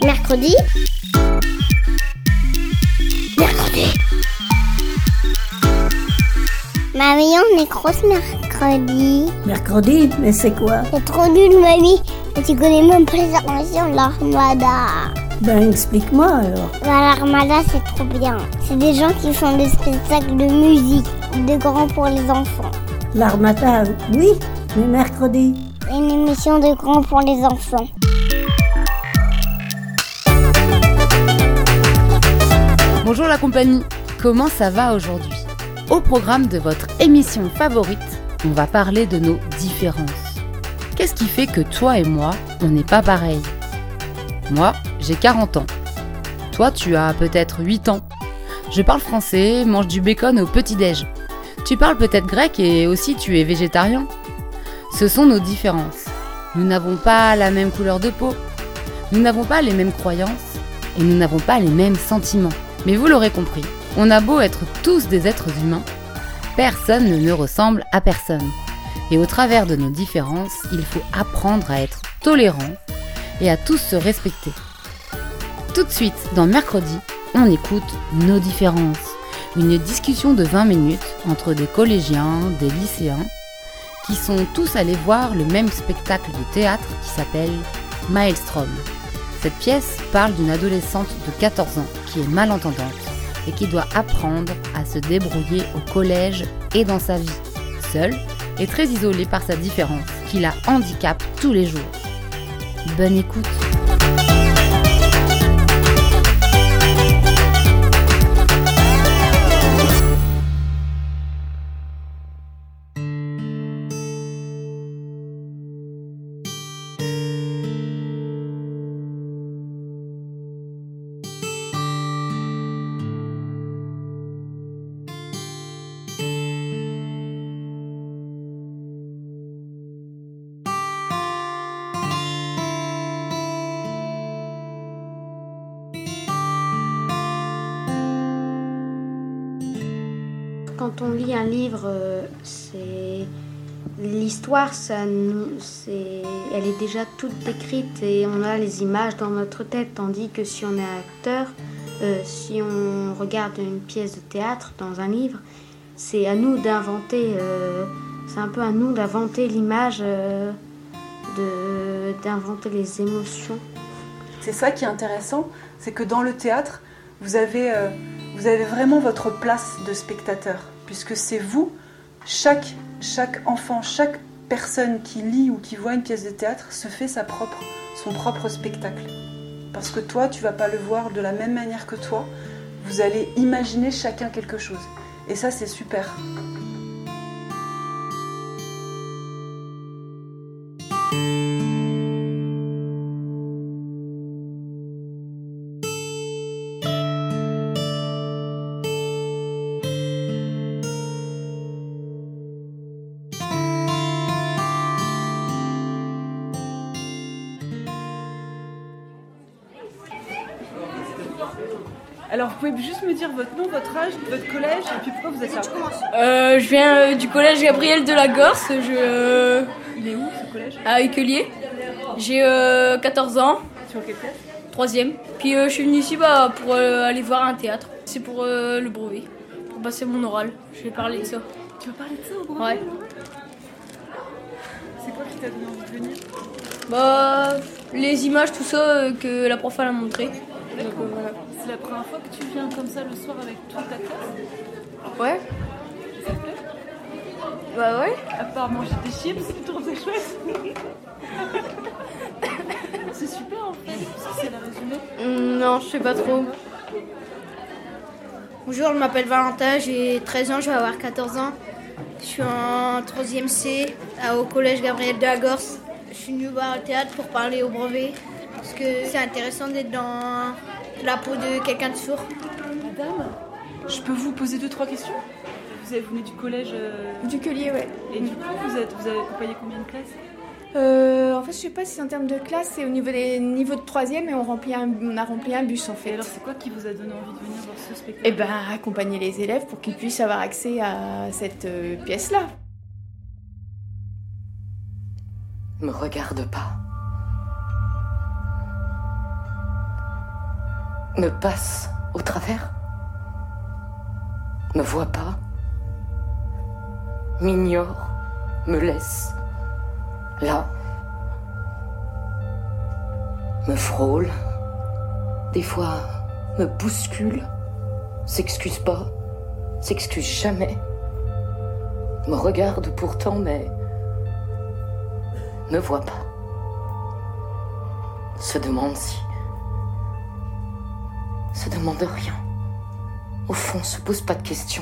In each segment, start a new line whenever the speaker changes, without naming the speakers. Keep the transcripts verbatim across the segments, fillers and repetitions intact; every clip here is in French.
Mercredi. Mercredi. Mamie, on est grosse mercredi.
Mercredi? Mais c'est quoi?
C'est trop nul, mamie. Et tu connais même pas les inventions de l'Armada.
Ben, explique-moi alors.
Bah, l'Armada, c'est trop bien. C'est des gens qui font des spectacles de musique, de grands pour les enfants.
L'Armada, oui, mais mercredi.
Une émission de grands pour les enfants.
Bonjour la compagnie, comment ça va aujourd'hui? Au programme de votre émission favorite, on va parler de nos différences. Qu'est-ce qui fait que toi et moi, on n'est pas pareils? Moi, j'ai quarante ans. Toi, tu as peut-être huit ans. Je parle français, mange du bacon au petit-déj. Tu parles peut-être grec et aussi tu es végétarien. Ce sont nos différences. Nous n'avons pas la même couleur de peau. Nous n'avons pas les mêmes croyances et nous n'avons pas les mêmes sentiments. Mais vous l'aurez compris, on a beau être tous des êtres humains, personne ne ressemble à personne. Et au travers de nos différences, il faut apprendre à être tolérant et à tous se respecter. Tout de suite, dans Mercredi, on écoute nos différences. Une discussion de vingt minutes entre des collégiens, des lycéens, qui sont tous allés voir le même spectacle de théâtre qui s'appelle Maelstrom. Cette pièce parle d'une adolescente de quatorze ans qui est malentendante et qui doit apprendre à se débrouiller au collège et dans sa vie, seule et très isolée par sa différence qui la handicape tous les jours. Bonne écoute.
Quand on lit un livre, euh, c'est l'histoire, ça nous, c'est, elle est déjà toute décrite et on a les images dans notre tête. Tandis que si on est acteur, euh, si on regarde une pièce de théâtre dans un livre, c'est à nous d'inventer. Euh, c'est un peu à nous d'inventer l'image, euh, de, d'inventer les émotions.
C'est ça qui est intéressant, c'est que dans le théâtre, vous avez, euh, vous avez vraiment votre place de spectateur. Puisque c'est vous, chaque, chaque enfant, chaque personne qui lit ou qui voit une pièce de théâtre se fait sa propre, son propre spectacle. Parce que toi, tu ne vas pas le voir de la même manière que toi. Vous allez imaginer chacun quelque chose. Et ça, c'est super. Alors, vous pouvez juste me dire votre nom, votre âge, votre collège, et puis pourquoi vous êtes là?
euh, Je viens euh, du collège Gabriel de la Gorce. Je, euh,
Il est où, ce collège?
À Écueillé. J'ai euh, quatorze ans.
Sur quelle classe?
Troisième. Puis euh, je suis venue ici bah, pour euh, aller voir un théâtre. C'est pour euh, le brevet, pour passer mon oral. Je vais parler de ça.
Tu veux parler de ça au brevet?
Ouais.
C'est quoi qui t'a donné envie de venir?
Bah, les images, tout ça euh, que la prof elle a montré. Donc, euh, voilà.
C'est la première fois que tu viens comme ça le soir avec toute ta classe?
Ouais.
Ça te plaît?
Bah ouais.
À part manger des chips, c'est trop chouette. C'est super en fait, c'est la résumé.
Non, je sais pas trop. Bonjour, je m'appelle Valentin, j'ai treize ans, je vais avoir quatorze ans. Je suis en troisième C au collège Gabriel de la Gorce. Je suis venue voir le théâtre pour parler au brevet. Parce que c'est intéressant d'être dans la peau de quelqu'un de sourd.
Madame, je peux vous poser deux, trois questions? Vous avez venez du collège euh...
Du Collier, ouais.
Et du coup, vous, êtes, vous avez accompagné combien de classes?
euh, En fait, je sais pas si c'est en termes de classe, c'est au niveau des niveaux de troisième et on, remplit un, on a rempli un bus en fait.
Et alors, c'est quoi qui vous a donné envie de venir voir ce spectacle?
Eh ben, accompagner les élèves pour qu'ils puissent avoir accès à cette euh, pièce-là.
Me regarde pas. me passe au travers, me voit pas, m'ignore, me laisse là, me frôle, des fois me bouscule, s'excuse pas, s'excuse jamais, me regarde pourtant mais ne voit pas, se demande si, se demande rien, au fond se pose pas de questions.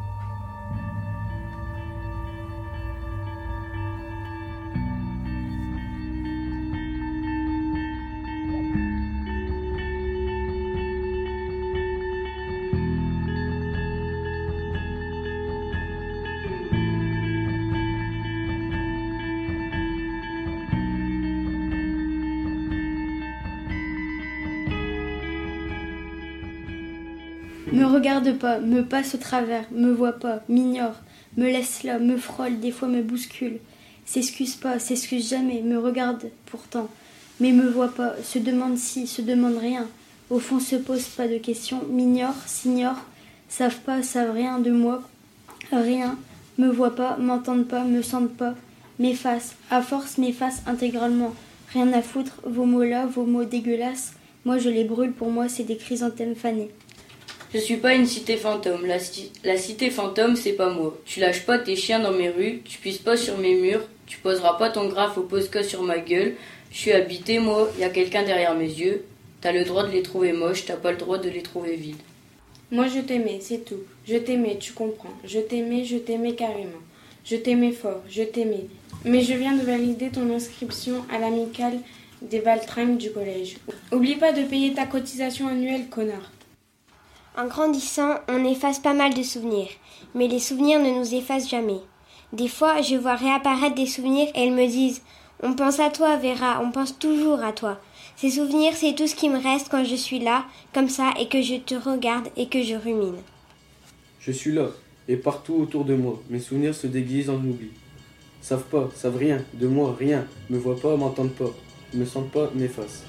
Me regarde pas, me passe au travers, me voit pas, m'ignore, me laisse là, me frôle, des fois me bouscule, s'excuse pas, s'excuse jamais, me regarde pourtant, mais me voit pas, se demande si, se demande rien, au fond se pose pas de questions, m'ignore, s'ignore, savent pas, savent rien de moi, rien, me voit pas, m'entendent pas, me sentent pas, m'efface, à force m'efface intégralement, rien à foutre, vos mots là, vos mots dégueulasses, moi je les brûle, pour moi c'est des chrysanthèmes fanés.
Je suis pas une cité fantôme. La, ci- la cité fantôme, c'est pas moi. Tu lâches pas tes chiens dans mes rues, tu pisses pas sur mes murs, tu poseras pas ton graphe au Posca sur ma gueule. Je suis habité, moi, y a quelqu'un derrière mes yeux. T'as le droit de les trouver moches, t'as pas le droit de les trouver vides.
Moi je t'aimais, c'est tout. Je t'aimais, tu comprends. Je t'aimais, je t'aimais carrément. Je t'aimais fort, je t'aimais. Mais je viens de valider ton inscription à l'amicale des Valtringues du collège. Oublie pas de payer ta cotisation annuelle, connard.
En grandissant, on efface pas mal de souvenirs, mais les souvenirs ne nous effacent jamais. Des fois, je vois réapparaître des souvenirs et elles me disent « On pense à toi, Vera, on pense toujours à toi. » Ces souvenirs, c'est tout ce qui me reste quand je suis là, comme ça, et que je te regarde et que je rumine.
Je suis là, et partout autour de moi, mes souvenirs se déguisent en oubli. Savent pas, savent rien, de moi, rien, me voient pas, m'entendent pas, me sentent pas, m'effacent.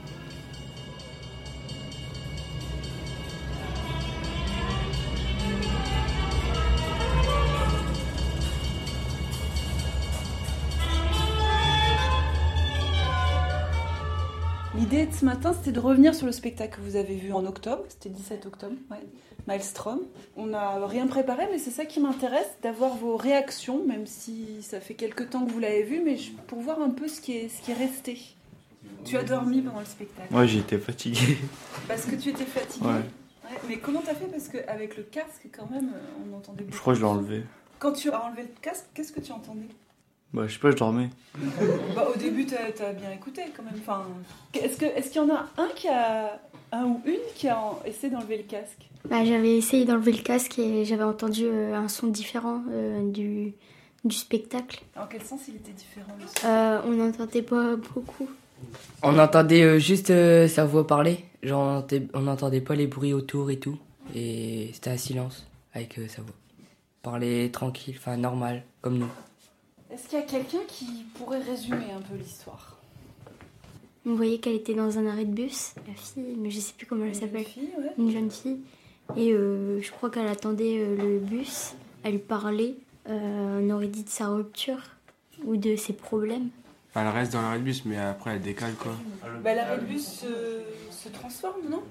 L'idée de ce matin, c'était de revenir sur le spectacle que vous avez vu en octobre, c'était dix-sept octobre, ouais. Maelstrom. On n'a rien préparé, mais c'est ça qui m'intéresse, d'avoir vos réactions, même si ça fait quelques temps que vous l'avez vu, mais pour voir un peu ce qui est, ce qui est resté. Tu as dormi pendant le spectacle?
Moi, j'ai été fatigué.
Parce que tu étais fatigué?
Ouais.
Ouais. Mais comment t'as fait? Parce qu'avec le casque, quand même, on entendait beaucoup.
Je crois que je l'ai enlevé.
Quand tu as enlevé le casque, qu'est-ce que tu entendais?
Bah, je sais pas, je dormais.
Bah, au début, t'as, t'as bien écouté quand même. Enfin, est-ce, que, est-ce qu'il y en a un qui a, un ou une qui a en, essayé d'enlever le casque?
Bah, j'avais essayé d'enlever le casque et j'avais entendu euh, un son différent euh, du, du spectacle.
En quel sens il était différent le son?
euh, On n'entendait pas beaucoup.
On entendait euh, juste euh, sa voix parler. Genre, on n'entendait pas les bruits autour et tout. Et c'était un silence avec euh, sa voix. Parler tranquille, enfin normal, comme nous.
Est-ce qu'il y a quelqu'un qui pourrait résumer un peu l'histoire?
On voyait qu'elle était dans un arrêt de bus, la fille, mais je sais plus comment elle s'appelle.
Une fille, ouais.
Une jeune fille. Et euh, je crois qu'elle attendait euh, le bus. Elle lui parlait. Euh, on aurait dit de sa rupture ou de ses problèmes.
Elle reste dans l'arrêt de bus, mais après elle décale quoi.
Bah, l'arrêt de bus se, se transforme, non?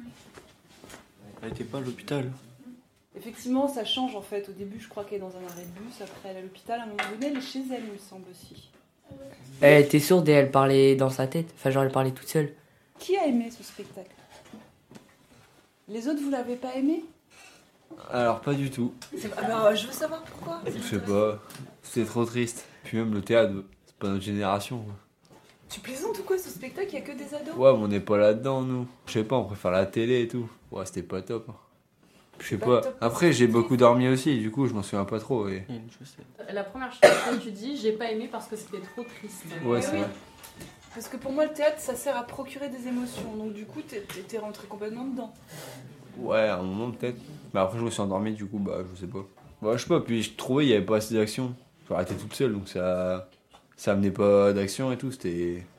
Elle était pas à l'hôpital.
Effectivement, ça change en fait. Au début, je crois qu'elle est dans un arrêt de bus. Après, elle est à l'hôpital. À un moment donné, elle est chez elle, il me semble aussi.
Elle était sourde et elle parlait dans sa tête. Enfin, genre, elle parlait toute seule.
Qui a aimé ce spectacle? Les autres, vous l'avez pas aimé?
Alors, pas du tout.
C'est... Alors, je veux savoir pourquoi.
Je sais pas. C'était trop triste. Puis même le théâtre, c'est pas notre génération.
Tu plaisantes ou quoi, ce spectacle? Il y a que des ados?
Ouais, mais on n'est pas là-dedans, nous. Je sais pas, on préfère la télé et tout. Ouais, c'était pas top. Je sais pas. pas. Après, j'ai beaucoup dormi aussi, du coup, je m'en souviens pas trop. Et...
La première chose que tu dis, j'ai pas aimé parce que c'était trop triste.
Ouais, c'est
oui.
vrai.
Parce que pour moi, le théâtre, ça sert à procurer des émotions. Donc, du coup, t'es, t'es rentré complètement dedans.
Ouais, à un moment, peut-être. Mais après, je me suis endormi, du coup, bah, je sais pas. Bah, je sais pas. Puis, je trouvais qu'il y avait pas assez d'action. J'aurais été toute seule, donc ça. Ça amenait pas d'action et tout. C'était.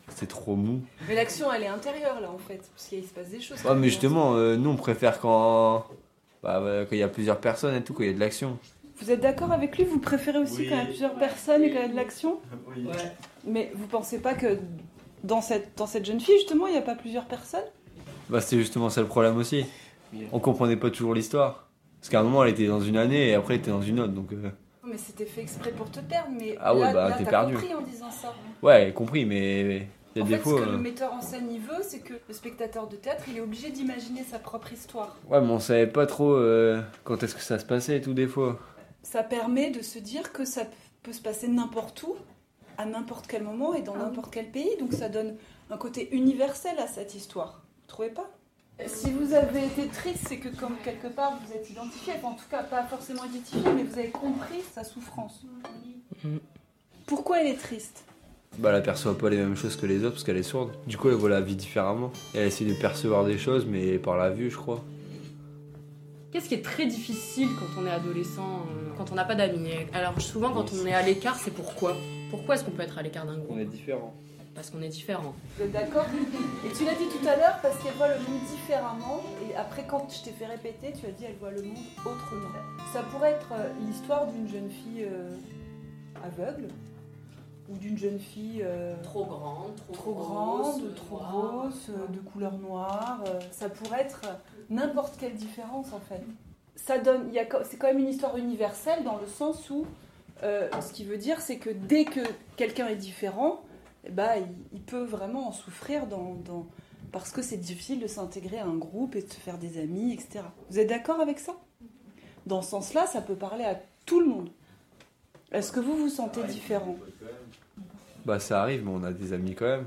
c'est trop mou.
Mais l'action, elle est intérieure, là, en fait, parce qu'il se passe des choses.
Ouais, mais justement, euh, nous, on préfère quand bah, bah, quand il y a plusieurs personnes et tout, quand il y a de l'action.
Vous êtes d'accord avec lui? Vous préférez aussi
Oui.
quand il y a plusieurs personnes et quand il y a de l'action?
Oui.
Ouais. Mais vous pensez pas que dans cette, dans cette jeune fille, justement, il n'y a pas plusieurs personnes?
Bah, c'était justement ça le problème aussi. On comprenait pas toujours l'histoire. Parce qu'à un moment, elle était dans une année et après, elle était dans une autre, donc... Euh...
Mais c'était fait exprès pour te perdre, mais
Ah ouais,
là,
bah,
là
t'es
t'as
perdu.
compris en disant ça.
Ouais, compris, mais il y a
En
des
fait,
fois...
ce que
euh,
le metteur en scène il veut, c'est que le spectateur de théâtre, il est obligé d'imaginer sa propre histoire.
Ouais, mais on savait pas trop euh, quand est-ce que ça se passait et tout, des fois.
Ça permet de se dire que ça peut se passer n'importe où, à n'importe quel moment et dans n'importe quel pays. Donc ça donne un côté universel à cette histoire. Vous trouvez pas? Si vous avez été triste, c'est que comme quelque part vous êtes identifié, enfin, en tout cas pas forcément identifié, mais vous avez compris sa souffrance.
Mm.
Pourquoi elle est triste?
Bah, elle aperçoit pas les mêmes choses que les autres parce qu'elle est sourde. Du coup, elle voit la vie différemment. Et elle essaie de percevoir des choses, mais par la vue, je crois.
Qu'est-ce qui est très difficile quand on est adolescent, euh, quand on n'a pas d'amis? Alors souvent quand on est à l'écart, c'est pourquoi? Pourquoi est-ce qu'on peut être à l'écart d'un groupe?
On est différents.
Parce qu'on est différents.
Vous êtes d'accord? Et tu l'as dit tout à l'heure parce qu'elle voit le monde différemment. Et après, quand je t'ai fait répéter, tu as dit elle voit le monde autrement. Ça pourrait être euh, l'histoire d'une jeune fille euh, aveugle ou d'une jeune fille euh,
Trop grande, trop,
trop
grosse,
grande, trop
noire.
grosse, euh, de couleur noire. euh, ça pourrait être n'importe quelle différence en fait. Ça donne, il y a, c'est quand même une histoire universelle dans le sens où euh, ce qui veut dire c'est que dès que quelqu'un est différent, eh ben, il, il peut vraiment en souffrir dans, dans, parce que c'est difficile de s'intégrer à un groupe et de se faire des amis, et cetera. Vous êtes d'accord avec ça? Dans ce sens-là, ça peut parler à tout le monde. Est-ce que vous vous sentez différent?
Bah, ça arrive, mais on a des amis quand même.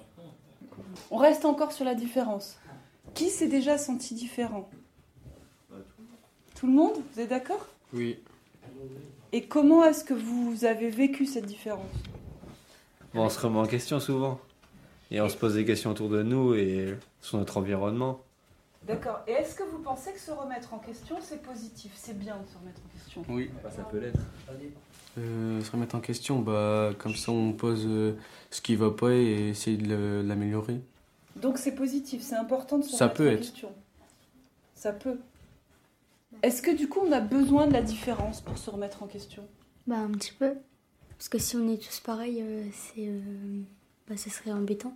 On reste encore sur la différence. Qui s'est déjà senti différent? Tout le monde? Vous êtes d'accord?
Oui.
Et comment est-ce que vous avez vécu cette différence?
Bon, on se remet en question souvent. Et on se pose des questions autour de nous et sur notre environnement.
D'accord. Et est-ce que vous pensez que se remettre en question, c'est positif? C'est bien de se remettre en question?
Oui.
Bah, ça peut l'être.
Euh, se remettre en question, bah, comme ça on pose euh, ce qui va pas et essayer de le- l'améliorer.
Donc c'est positif, c'est important de se
Ça
remettre
peut
en
être.
question. Ça peut. Est-ce que du coup on a besoin de la différence pour se remettre en question?
Bah un petit peu. Parce que si on est tous pareils, euh, c'est, euh, bah, ça serait embêtant.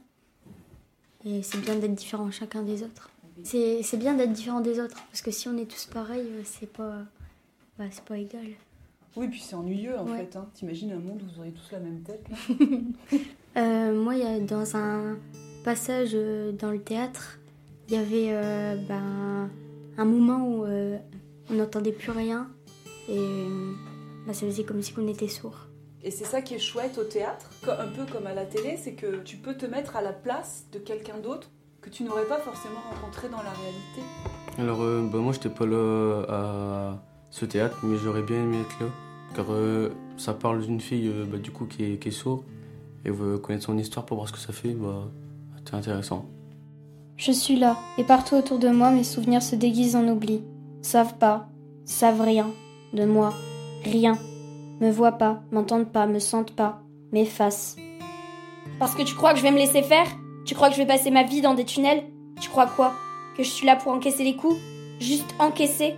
Et c'est bien d'être différent chacun des autres. C'est, c'est bien d'être différent des autres. Parce que si on est tous pareils, euh, c'est pas, bah, c'est pas égal.
Oui, puis c'est ennuyeux en
Ouais.
fait. Hein. T'imagines un monde où vous auriez tous la même tête là?
Euh, moi, il y a, dans un passage euh, dans le théâtre, il y avait euh, ben, un moment où euh, on n'entendait plus rien. Et euh, bah, ça faisait comme si on était sourd.
Et c'est ça qui est chouette au théâtre, co- un peu comme à la télé, c'est que tu peux te mettre à la place de quelqu'un d'autre que tu n'aurais pas forcément rencontré dans la réalité.
Alors, euh, bah, moi j'étais pas là à ce théâtre, mais j'aurais bien aimé être là. Car euh, ça parle d'une fille euh, bah, du coup qui est, qui est sourde et veut connaître son histoire pour voir ce que ça fait, bah, c'est intéressant.
Je suis là, et partout autour de moi, mes souvenirs se déguisent en oubli. Savent pas, savent rien de moi, rien. Me voient pas, m'entendent pas, me sentent pas, m'effacent. Parce que tu crois que je vais me laisser faire? Tu crois que je vais passer ma vie dans des tunnels? Tu crois quoi? Que je suis là pour encaisser les coups? Juste encaisser?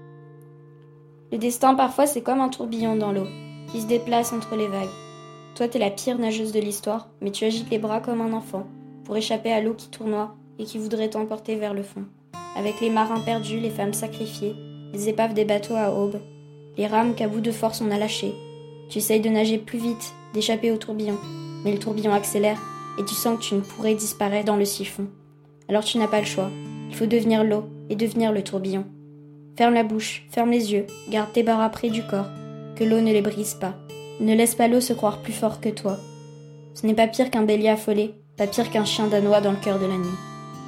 Le destin, parfois, c'est comme un tourbillon dans l'eau, qui se déplace entre les vagues. Toi, t'es la pire nageuse de l'histoire, mais tu agites les bras comme un enfant, pour échapper à l'eau qui tournoie et qui voudrait t'emporter vers le fond. Avec les marins perdus, les femmes sacrifiées, les épaves des bateaux à aube, les rames qu'à bout de force on a lâchées. Tu essayes de nager plus vite, d'échapper au tourbillon, mais le tourbillon accélère et tu sens que tu ne pourrais disparaître dans le siphon. Alors tu n'as pas le choix. Il faut devenir l'eau et devenir le tourbillon. Ferme la bouche, ferme les yeux, garde tes bras près du corps, que l'eau ne les brise pas. Ne laisse pas l'eau se croire plus fort que toi. Ce n'est pas pire qu'un bélier affolé, pas pire qu'un chien danois dans le cœur de la nuit.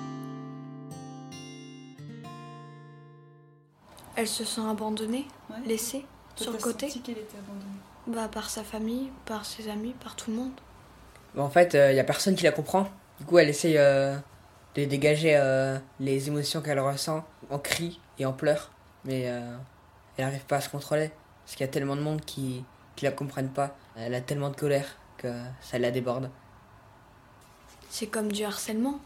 Elle se sent abandonnée,
Ouais.
laissée,
Toi,
sur le
t'as
côté.
senti qu'elle était abandonnée.
Bah, par sa famille, par ses amis, par tout le monde.
Bah, en fait, il euh, n'y a personne qui la comprend. Du coup, elle essaye euh, de dégager euh, les émotions qu'elle ressent en cris et en pleurs. Mais euh, elle n'arrive pas à se contrôler. Parce qu'il y a tellement de monde qui ne la comprennent pas. Elle a tellement de colère que ça la déborde.
C'est comme du harcèlement.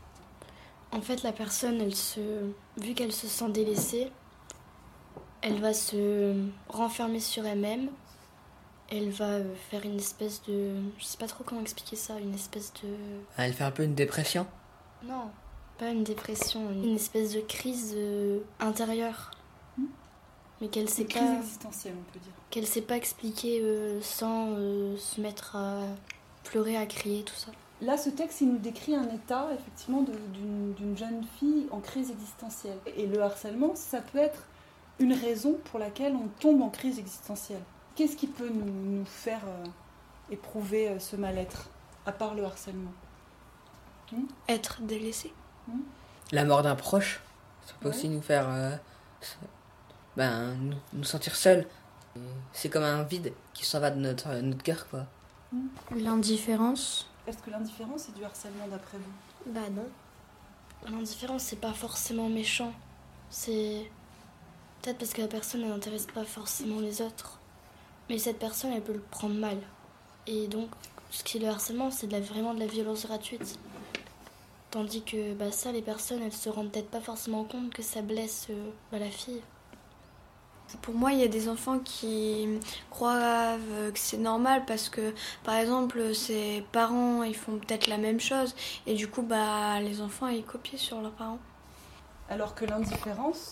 En fait, la personne, elle se, vu qu'elle se sent délaissée, elle va se renfermer sur elle-même. Elle va faire une espèce de... Je sais pas trop comment expliquer ça, une espèce de...
Elle fait un peu une dépression.
Non, pas une dépression, une espèce de crise euh, intérieure.
Hmm.
Mais qu'elle sait
Une
pas...
crise existentielle, on peut dire.
Qu'elle sait pas expliquer euh, sans euh, se mettre à pleurer, à crier, tout ça.
Là, ce texte, il nous décrit un état, effectivement, de- d'une d'une jeune fille en crise existentielle. Et le harcèlement, ça peut être une raison pour laquelle on tombe en crise existentielle. Qu'est-ce qui peut nous, nous faire euh, éprouver euh, ce mal-être, à part le harcèlement? Hmm
Être délaissé.
Hmm
La mort d'un proche, ça peut
Ouais.
aussi nous faire euh, ben, nous, nous sentir seuls. C'est comme un vide qui s'en va de notre, notre cœur, quoi.
Hmm
L'indifférence.
Est-ce que l'indifférence est du harcèlement d'après vous?
Bah non. L'indifférence, c'est pas forcément méchant. C'est peut-être parce que la personne, elle n'intéresse pas forcément les autres. Mais cette personne, elle peut le prendre mal. Et donc, ce qui est le harcèlement, c'est de la, vraiment de la violence gratuite. Tandis que bah, ça, les personnes, elles se rendent peut-être pas forcément compte que ça blesse euh, bah, la fille.
Pour moi, il y a des enfants qui croient euh, que c'est normal parce que, par exemple, ses parents, ils font peut-être la même chose et du coup, bah, les enfants, ils copient sur leurs parents.
Alors que l'indifférence,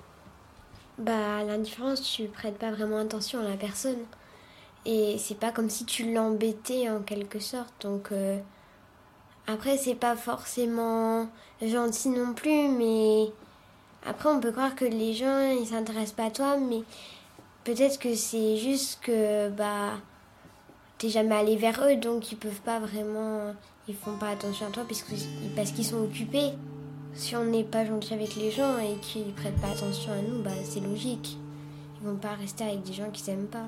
Bah, l'indifférence, tu prêtes pas vraiment attention à la personne. Et c'est pas comme si tu l'embêtais en quelque sorte. Donc, euh, après, c'est pas forcément gentil non plus, mais après, on peut croire que les gens, ils s'intéressent pas à toi, mais peut-être que c'est juste que, bah, t'es jamais allé vers eux, donc ils peuvent pas vraiment, ils font pas attention à toi parce que- parce qu'ils sont occupés. Si on n'est pas gentil avec les gens et qu'ils prêtent pas attention à nous, bah c'est logique. Ils vont pas rester avec des gens qu'ils aiment pas.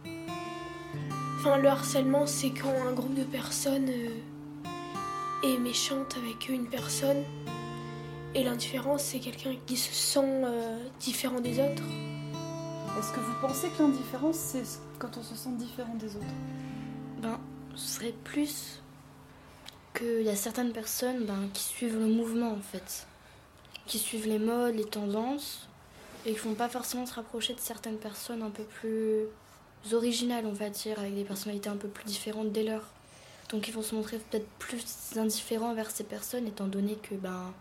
Enfin, le harcèlement, c'est quand un groupe de personnes euh, est méchante avec une personne. Et l'indifférence, c'est quelqu'un qui se sent euh, différent des autres.
est-ce que vous pensez que l'indifférence, c'est quand on se sent différent des autres?
Ben, ce serait plus qu'il y a certaines personnes ben, qui suivent le mouvement en fait. Qui suivent les modes, les tendances, et qui font pas forcément se rapprocher de certaines personnes un peu plus originales, on va dire, avec des personnalités un peu plus différentes des leurs. Donc ils vont se montrer peut-être plus indifférents vers ces personnes, étant donné que ben.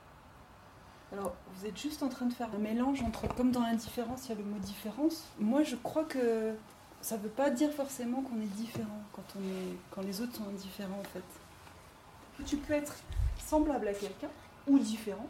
Alors, vous êtes juste en train de faire un mélange entre, comme dans l'indifférence, il y a le mot différence. Moi, je crois que ça ne veut pas dire forcément qu'on est différent quand, on est, quand les autres sont indifférents, en fait. Tu peux être semblable à quelqu'un, ou différent,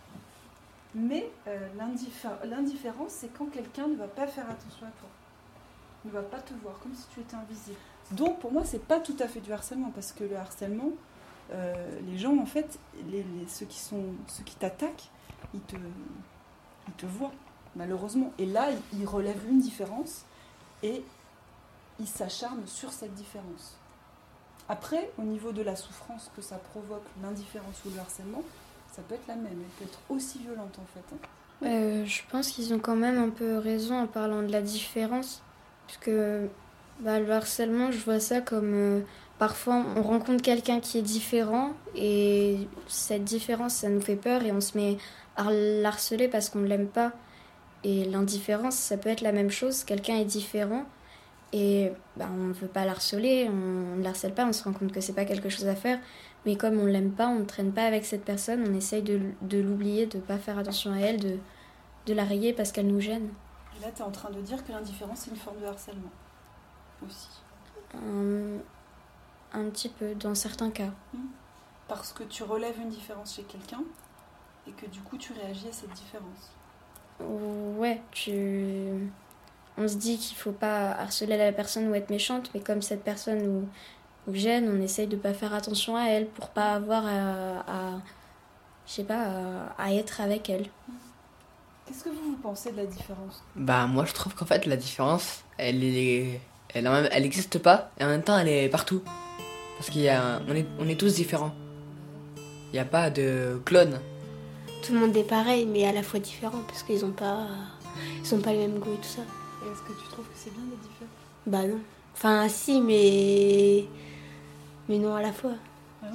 mais euh, l'indiffé- l'indifférence, c'est quand quelqu'un ne va pas faire attention à toi, ne va pas te voir, comme si tu étais invisible. Donc, pour moi, c'est pas tout à fait du harcèlement, parce que le harcèlement, euh, les gens, en fait, les, les- ceux qui sont, ceux qui t'attaquent, ils te, ils te voient, malheureusement. Et là, ils- ils relèvent une différence et ils s'acharnent sur cette différence. Après, au niveau de la souffrance que ça provoque, l'indifférence ou le harcèlement, ça peut être la même. Elle peut être aussi violente, en fait. hein.
Euh, je pense qu'ils ont quand même un peu raison en parlant de la différence. Parce que bah, le harcèlement, je vois ça comme euh, parfois on rencontre quelqu'un qui est différent et cette différence, ça nous fait peur et on se met à l'harceler parce qu'on ne l'aime pas. Et l'indifférence, ça peut être la même chose. Quelqu'un est différent et bah, on ne veut pas l'harceler, on ne l'harcèle pas, on se rend compte que c'est pas quelque chose à faire. Mais comme on l'aime pas, on ne traîne pas avec cette personne, on essaye de, de l'oublier, de ne pas faire attention à elle, de, de la rayer parce qu'elle nous gêne.
Et là, tu es en train de dire que l'indifférence, c'est une forme de harcèlement, aussi.
Un, un petit peu, dans certains cas.
Parce que tu relèves une différence chez quelqu'un et que du coup, tu réagis à cette différence.
Ouais, tu... on se dit qu'il faut pas harceler la personne ou être méchante, mais comme cette personne nous, nous gêne, on essaye de pas faire attention à elle pour pas avoir à, à je sais pas, à, à être avec elle.
Qu'est-ce que vous, vous pensez de la différence?
Bah moi je trouve qu'en fait la différence, elle est, elle, elle existe pas et en même temps elle est partout. Parce qu'il y a, on est, on est tous différents. Il n'y a pas de clone.
Tout le monde est pareil, mais à la fois différent, parce qu'ils ont pas, ils ont pas le même goût et tout ça.
Et est-ce que tu trouves que c'est bien d'être différent?
Bah non. Enfin si, mais mais non à la fois.
Ah oui?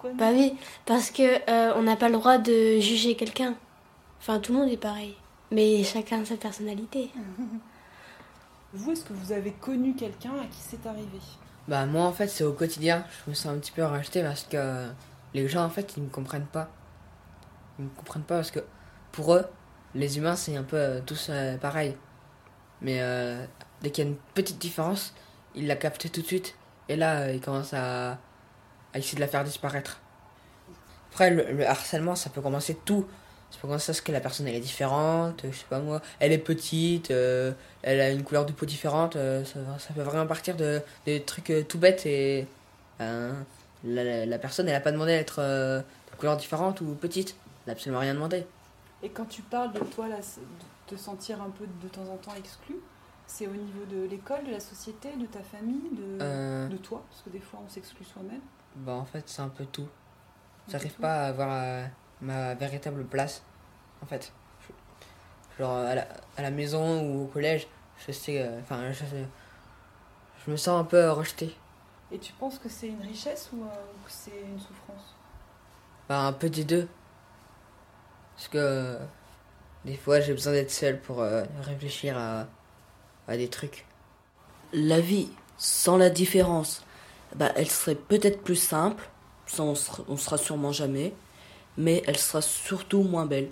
Pourquoi non ? Bah oui, parce que euh, on n'a pas le droit de juger quelqu'un. Enfin, tout le monde est pareil, mais chacun a sa personnalité.
Vous, est-ce que vous avez connu quelqu'un à qui c'est arrivé ?
Bah moi en fait c'est au quotidien, je me sens un petit peu rejeté parce que les gens en fait ils me comprennent pas. Ils me comprennent pas parce que pour eux, les humains c'est un peu euh, tous euh, pareil. Mais euh, dès qu'il y a une petite différence, ils la captent tout de suite. Et là euh, ils commencent à, à essayer de la faire disparaître. Après le, le harcèlement ça peut commencer de tout. Ça peut commencer parce que la personne elle est différente, je sais pas moi, elle est petite, euh, elle a une couleur de peau différente, euh, ça, ça peut vraiment partir de, de trucs euh, tout bêtes et euh, la, la, la personne elle a pas demandé d'être euh, de couleur différente ou petite, elle a absolument rien demandé.
Et quand tu parles de toi, là, de te sentir un peu de temps en temps exclu, c'est au niveau de l'école, de la société, de ta famille, de, euh... de toi, parce que des fois on s'exclut soi-même.
Bah en fait c'est un peu tout. J'arrive pas à avoir euh, ma véritable place, en fait. Genre à la, à la maison ou au collège, je sais, enfin, euh, je, je me sens un peu rejeté.
Et tu penses que c'est une richesse ou, euh, ou que c'est une souffrance ?
Bah un peu des deux. Parce que euh, des fois j'ai besoin d'être seul pour euh, réfléchir à, à des trucs.
La vie sans la différence, bah elle serait peut-être plus simple, ça on sera, on sera sûrement jamais, mais elle sera surtout moins belle.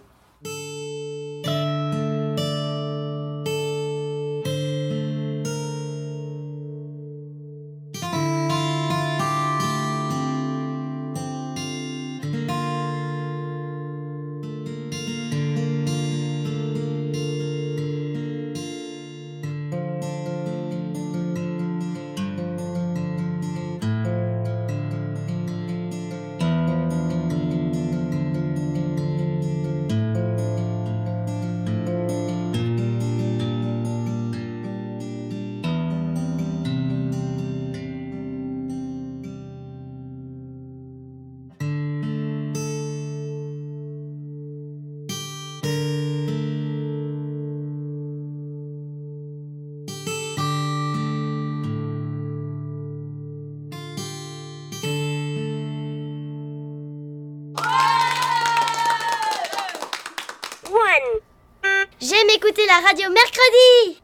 J'aime écouter la radio mercredi.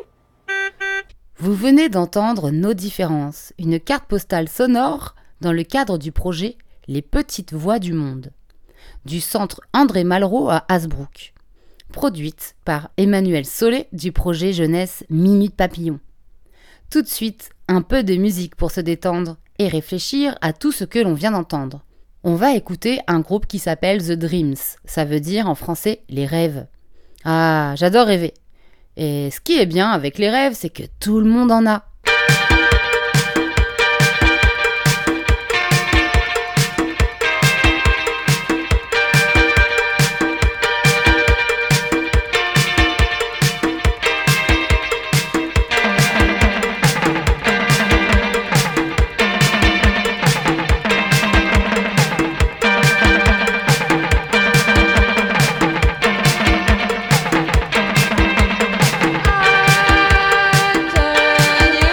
Vous venez d'entendre Nos différences, une carte postale sonore dans le cadre du projet Les Petites Voix du Monde, du centre André Malraux à Hasbrook, produite par Emmanuel Solé du projet jeunesse Minute Papillon. Tout de suite, un peu de musique pour se détendre et réfléchir à tout ce que l'on vient d'entendre. On va écouter un groupe qui s'appelle The Dreams, ça veut dire en français les rêves. Ah, j'adore rêver. Et ce qui est bien avec les rêves, c'est que tout le monde en a.
Turn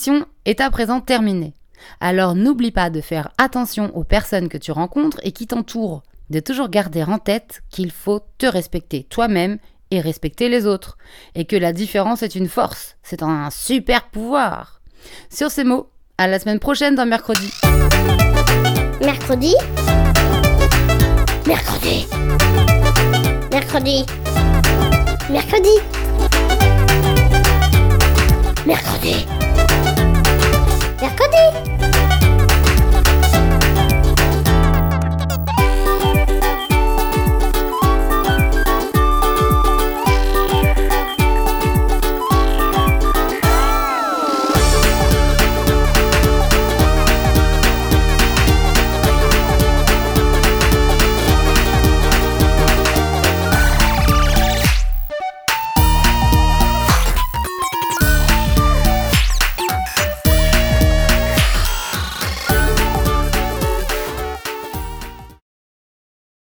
émission est à présent terminée. Alors n'oublie pas de faire attention aux personnes que tu rencontres et qui t'entourent. De toujours garder en tête qu'il faut te respecter toi-même et respecter les autres. Et que la différence est une force, c'est un super pouvoir. Sur ces mots, à la semaine prochaine dans Mercredi.
Mercredi. Mercredi. Mercredi. Mercredi. Mercredi. Mercredi.